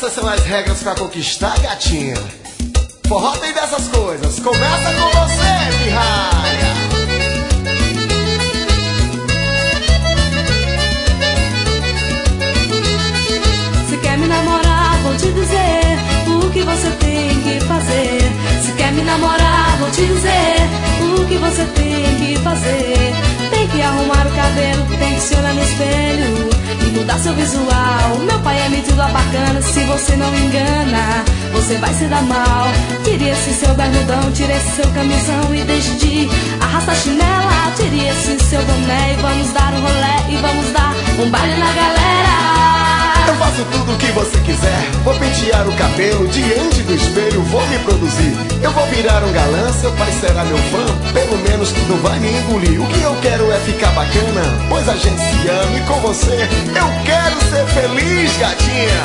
Essas são as regras pra conquistar, gatinha. Forró tem dessas coisas. Começa com você, pirralha. Se quer me namorar, vou te dizer o que você tem que fazer. Se quer me namorar, vou te dizer o que você tem que fazer. Tem que arrumar o cabelo, tem que se olhar no espelho e mudar seu visual. Meu pai é metido a bacana, se você não engana, você vai se dar mal. Tire esse seu bermudão, tire esse seu camisão e deixe de arrastar chinela. Tire esse seu boné e vamos dar um rolé e vamos dar um baile na galera. Eu faço tudo o que você quiser. Vou pentear o cabelo diante do espelho, vou me produzir. Eu vou virar um galã, seu pai será meu fã. Pelo menos não vai me engolir. O que eu quero é ficar bacana, pois a gente se ama. E com você eu quero ser feliz, gatinha.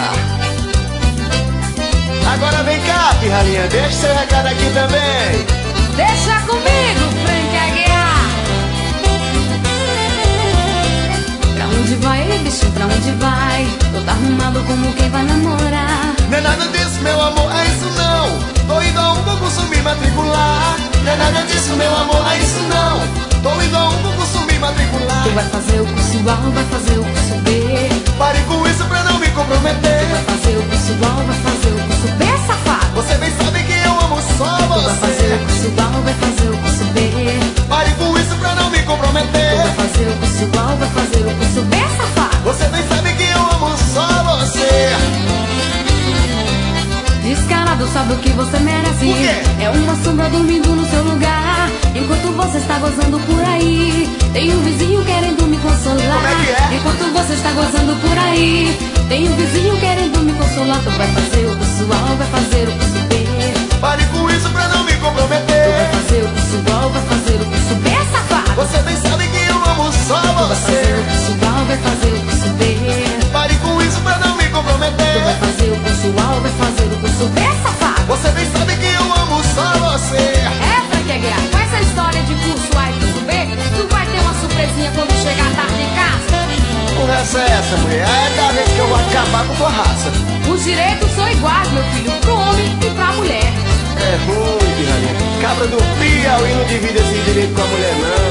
Agora vem cá, pirralhinha, deixa seu recado aqui também. Deixa comigo, Frank Aguiar. Pra onde vai, bicho, pra onde vai? Todo arrumado como quem vai namorar. Não é nada disso, meu amor, é isso não. Tô indo a um concurso me matricular. Não é nada disso, meu amor, é isso não. Tô indo a um concurso me matricular. Tu vai fazer o curso A ou vai fazer o curso B? Pare com isso pra não me comprometer. Tu vai fazer o curso A ou vai fazer o curso B, safado? Você bem sabe que eu amo só Tu vai fazer o você. curso A ou vai fazer o curso B? Pare com isso pra não me Tu comprometer. vai fazer o curso A ou vai fazer o curso B, safado? Você bem sabe que eu amo só você. Descarado, sabe o que você merece? O quê? É uma sombra dormindo no seu lugar, enquanto você está gozando por aí. Tem um vizinho querendo me consolar. Como é que é? Enquanto você está gozando por aí, tem um vizinho querendo me consolar. Tu vai fazer o curso A ou vai fazer o curso B? Pare com isso pra não me Tu vai comprometer. fazer o curso A ou vai fazer o curso B, safado? Você bem sabe que eu amo só Tu vai fazer o você. curso A ou vai fazer o curso B? Pare com isso pra não me Tu vai comprometer. fazer o curso A ou vai fazer o curso B, safado? Você bem sabe que eu amo só você. É, Frank Aguiar, com essa história de curso A e curso B, tu vai ter uma surpresinha quando chegar tarde em casa. Conversa é essa, mulher? É da vez que eu vou acabar com tua raça. Os direitos são iguais, meu filho, pro homem e pra mulher. É ruim, pirralhinha. Cabra do Piauí não divide esse direito com a mulher, não.